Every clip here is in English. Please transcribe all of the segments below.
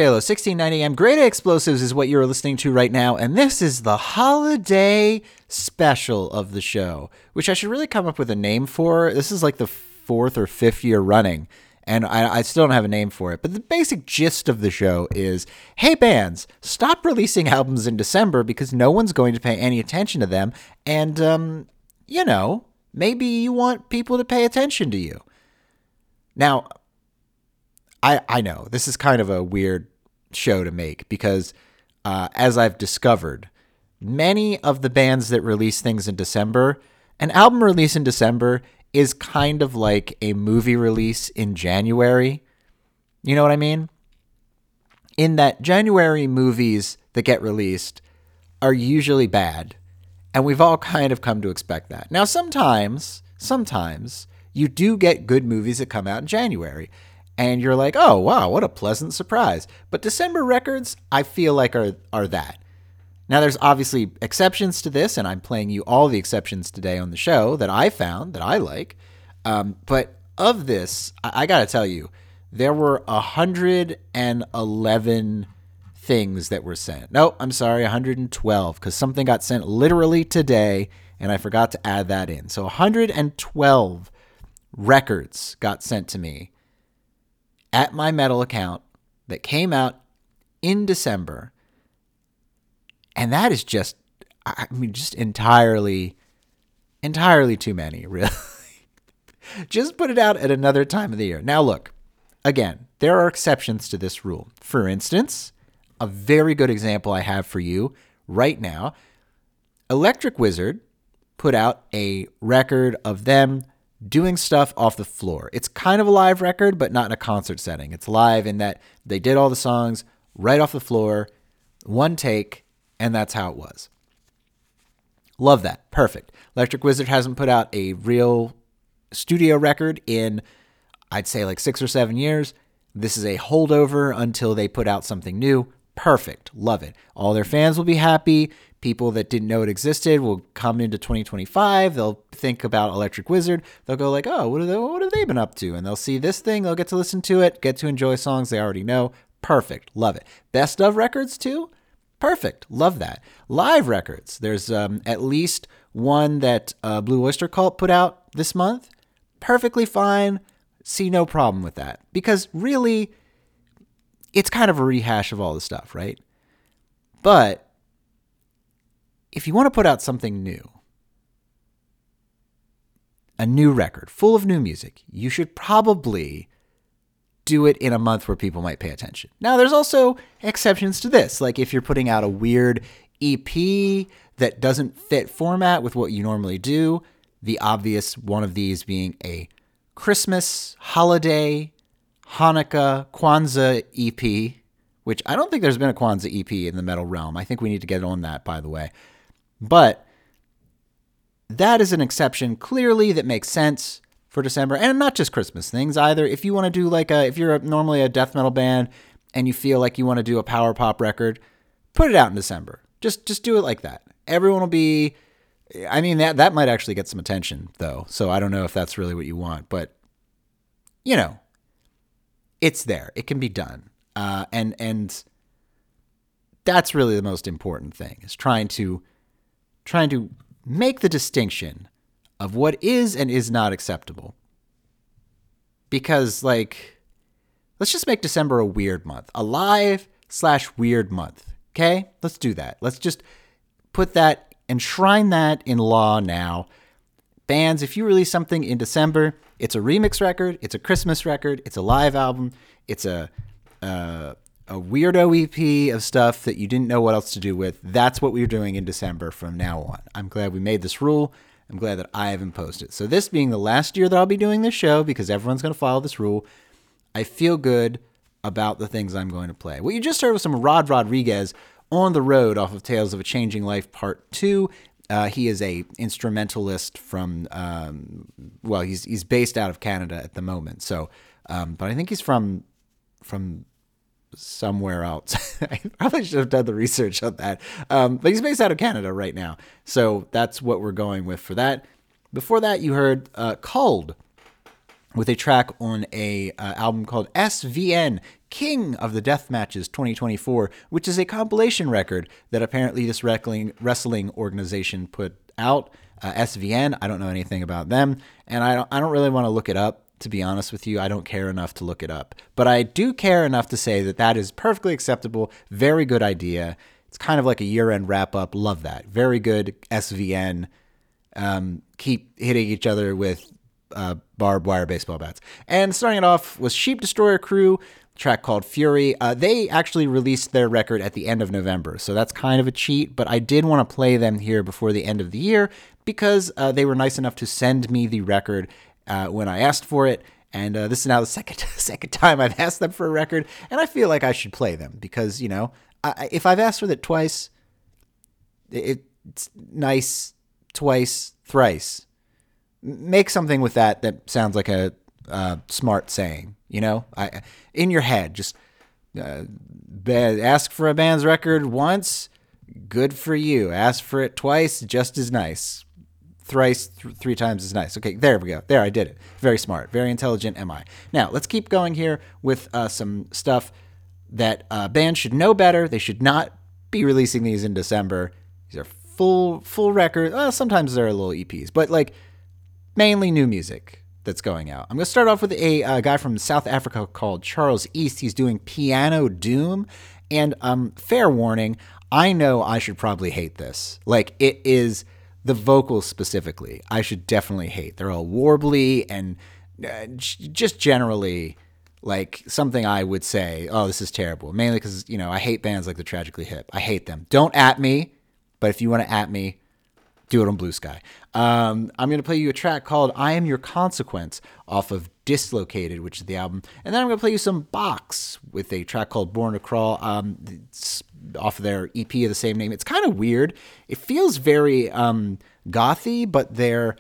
WJLO 1690 AM. Grade A Explosives is what you're listening to right now, and this is the holiday special of the show, which I should really come up with a name for. This is like the 4th or 5th year running, and I still don't have a name for it. But the basic gist of the show is, hey bands, stop releasing albums in December because no one's going to pay any attention to them, and, maybe you want people to pay attention to you. Now, I know this is kind of a weird show to make because, as I've discovered, many of the bands that release things in December, an album release in December is kind of like a movie release in January. You know what I mean? In that January movies that get released are usually bad, and we've all kind of come to expect that. Now, sometimes you do get good movies that come out in January. And you're like, oh, wow, what a pleasant surprise. But December records, I feel like are that. Now, there's obviously exceptions to this, and I'm playing you all the exceptions today on the show that I found that I like. But of this, I got to tell you, there were 111 things that were sent. No, I'm sorry, 112, because something got sent literally today, and I forgot to add that in. So 112 records got sent to me at my Metal account that came out in December. And that is just entirely too many, really. Just put it out at another time of the year. Now, look, again, there are exceptions to this rule. For instance, a very good example I have for you right now, Electric Wizard put out a record of them doing stuff off the floor. It's kind of a live record, but not in a concert setting. It's live in that they did all the songs right off the floor, one take, and that's how it was. Love that. Perfect. Electric Wizard hasn't put out a real studio record in, I'd say, like 6 or 7 years. This is a holdover until they put out something new. Perfect. Love it. All their fans will be happy. People that didn't know it existed will come into 2025. They'll think about Electric Wizard. They'll go like, oh, what have they been up to? And they'll see this thing. They'll get to listen to it, get to enjoy songs they already know. Perfect. Love it. Best of records too? Perfect. Love that. Live records. There's at least one that Blue Oyster Cult put out this month. Perfectly fine. See no problem with that. Because really, it's kind of a rehash of all the stuff, right? But if you want to put out something new, a new record full of new music, you should probably do it in a month where people might pay attention. Now, there's also exceptions to this. Like if you're putting out a weird EP that doesn't fit format with what you normally do, the obvious one of these being a Christmas, holiday, Hanukkah, Kwanzaa EP, which I don't think there's been a Kwanzaa EP in the metal realm. I think we need to get on that, by the way. But that is an exception clearly that makes sense for December, and not just Christmas things either. If you want to do if you're normally a death metal band and you feel like you want to do a power pop record, put it out in December. Just do it like that. Everyone will be, that might actually get some attention though. So I don't know if that's really what you want, but it's there. It can be done. And that's really the most important thing, is trying to make the distinction of what is and is not acceptable. Because, let's just make December a weird month. A live/weird month. Okay? Let's do that. Let's just put that, enshrine that in law now. Bands, if you release something in December, it's a remix record, it's a Christmas record, it's a live album, it's a weirdo EP of stuff that you didn't know what else to do with. That's what we're doing in December from now on. I'm glad we made this rule. I'm glad that I have imposed it. So this being the last year that I'll be doing this show, because everyone's going to follow this rule, I feel good about the things I'm going to play. What you just heard was some Rod Rodriguez, On the Road, off of Tales of a Changing Life Part 2. He is a instrumentalist from, he's based out of Canada at the moment. So, but I think he's from somewhere else. I probably should have done the research on that. But he's based out of Canada right now. So that's what we're going with for that. Before that, you heard Culled with a track on a album called SVN, King of the Death Matches 2024, which is a compilation record that apparently this wrestling organization put out. SVN, I don't know anything about them, and I don't really want to look it up, to be honest with you. I don't care enough to look it up. But I do care enough to say that that is perfectly acceptable, very good idea. It's kind of like a year-end wrap-up. Love that. Very good, SVN. Keep hitting each other with barbed wire baseball bats. And starting it off was Sheep Destroyer Crew, a track called Fury. They actually released their record at the end of November, so that's kind of a cheat, but I did want to play them here before the end of the year because they were nice enough to send me the record when I asked for it, and this is now the second time I've asked them for a record, and I feel like I should play them because, you know, if I've asked for it twice, it's nice, twice, thrice. Make something with that sounds like a smart saying, you know? In your head, just ask for a band's record once, good for you. Ask for it twice, just as nice. Thrice, three times as nice. Okay, there we go. There, I did it. Very smart. Very intelligent am I. Now, let's keep going here with some stuff that bands should know better. They should not be releasing these in December. These are full record. Sometimes they're little EPs, but like mainly new music that's going out. I'm going to start off with a guy from South Africa called Charles East. He's doing Piano Doom, and fair warning, I know I should probably hate this. Like, it is the vocals specifically, I should definitely hate. They're all warbly and just generally like something I would say, oh, this is terrible. Mainly because, you know, I hate bands like the Tragically Hip. I hate them. Don't at me, but if you want to at me, do it on Blue Sky. I'm going to play you a track called I Am Your Consequence off of Dislocated, which is the album. And then I'm going to play you some Box with a track called Born to Crawl. It's off of their EP of the same name. It's kind of weird. It feels very gothy, but their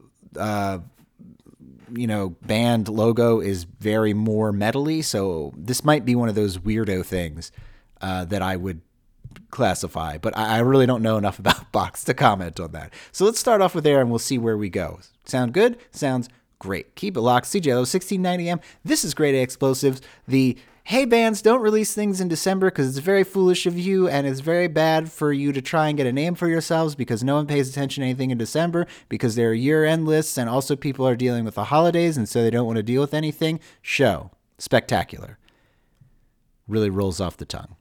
band logo is very more metally. So this might be one of those weirdo things that I would classify, but I really don't know enough about Box to comment on that. So let's start off with there and we'll see where we go. Sound good? Sounds great. Keep it locked. CJLO 1690M. This is Grade A Explosives. The hey bands, don't release things in December because it's very foolish of you and it's very bad for you to try and get a name for yourselves because no one pays attention to anything in December because there are year-end lists and also people are dealing with the holidays and so they don't want to deal with anything. Show. Spectacular. Really rolls off the tongue.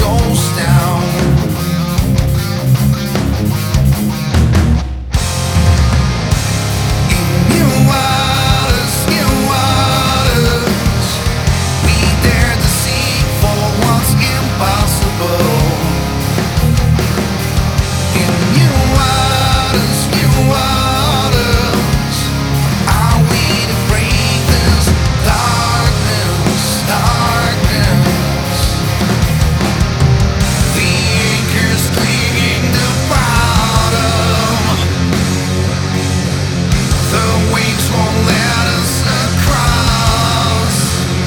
goes down. In new waters, we dare to seek for what's impossible. In new waters, are we to break this darkness? The anchor's clinging to bottom. The waves won't let us across.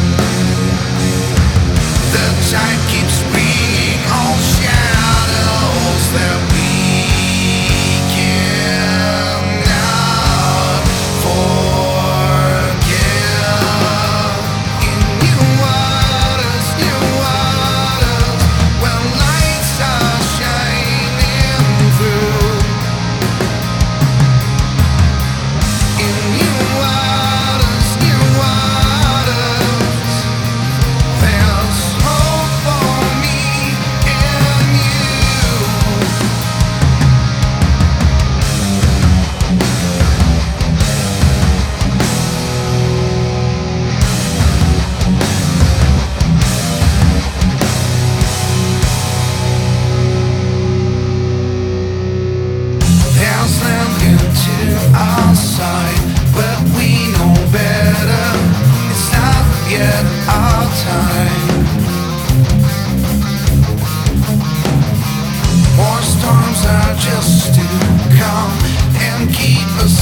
The tide keeps bringing all shadows that we cannot forgive. In new waters, where lights are shining through. In new waters, there's hope for me and you. There's land into our side, but we know better. It's not yet our time. More storms are just to come and keep us